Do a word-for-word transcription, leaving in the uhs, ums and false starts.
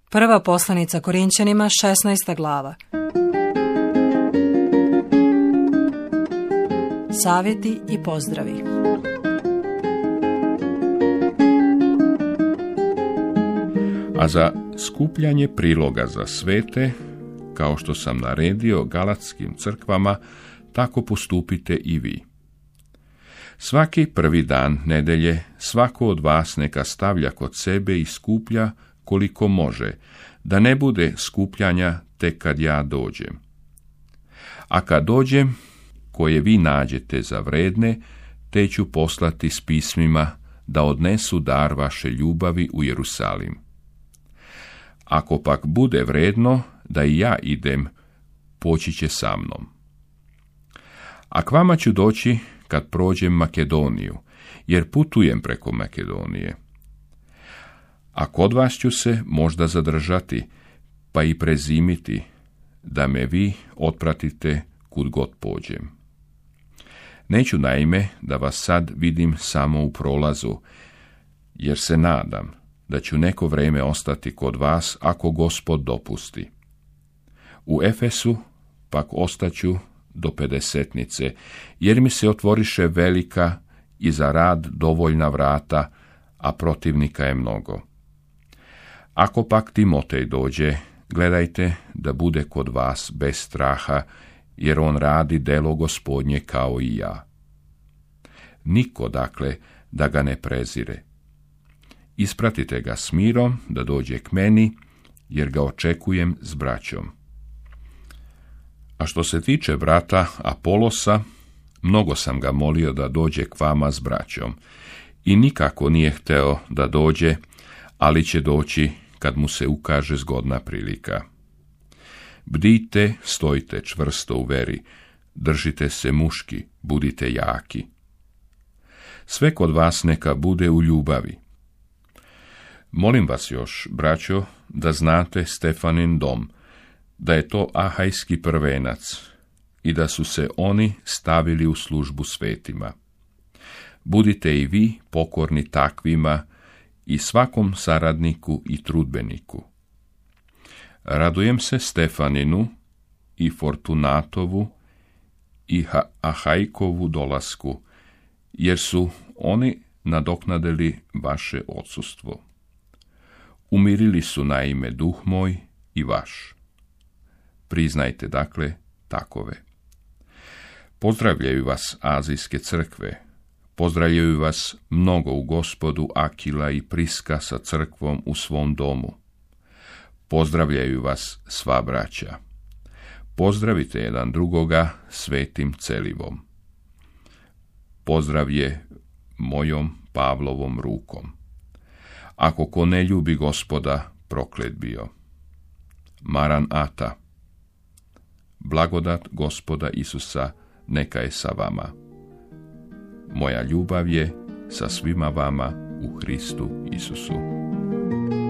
Prva poslanica Korinćanima, šesnaesta glava. Savjeti i pozdravi. A za skupljanje priloga za svete, kao što sam naredio galatskim crkvama, tako postupite i vi. Svaki prvi dan nedelje svako od vas neka stavlja kod sebe i skuplja koliko može, da ne bude skupljanja tek kad ja dođem. A kad dođem, koje vi nađete za vredne, te ću poslati s pismima da odnesu dar vaše ljubavi u Jerusalim. Ako pak bude vredno da i ja idem, poći će sa mnom. A k vama ću doći kad prođem Makedoniju, jer putujem preko Makedonije. A kod vas ću se možda zadržati, pa i prezimiti, da me vi otpratite kud god pođem. Neću naime da vas sad vidim samo u prolazu, jer se nadam da ću neko vrijeme ostati kod vas ako Gospod dopusti. U Efesu pak ostaću do pedesetnice, jer mi se otvoriše velika i za rad dovoljna vrata, a protivnika je mnogo. Ako pak Timotej dođe, gledajte da bude kod vas bez straha, jer on radi delo Gospodnje kao i ja. Niko, dakle, da ga ne prezire. Ispratite ga s mirom da dođe k meni, jer ga očekujem s braćom. A što se tiče brata Apolosa, mnogo sam ga molio da dođe k vama s braćom i nikako nije hteo da dođe, ali će doći kad mu se ukaže zgodna prilika. Bdite, stojite čvrsto u veri, držite se muški, budite jaki. Sve kod vas neka bude u ljubavi. Molim vas još, braćo, da znate Stefanin dom, da je to ahajski prvenac i da su se oni stavili u službu svetima. Budite i vi pokorni takvima i svakom saradniku i trudbeniku. Radujem se Stefaninu i Fortunatovu i Ahajkovu dolasku, jer su oni nadoknadili vaše odsustvo. Umirili su naime duh moj i vaš. Priznajte dakle takove. Pozdravljaju vas azijske crkve, pozdravljaju vas mnogo u Gospodu Akila i Priska sa crkvom u svom domu. Pozdravljaju vas sva braća. Pozdravite jedan drugoga svetim celivom. Pozdrav je mojom Pavlovom rukom. Ako ko ne ljubi Gospoda, proklet bio. Maran Ata. Blagodat Gospoda Isusa neka je sa vama. Moja ljubav je sa svima vama u Hristu Isusu.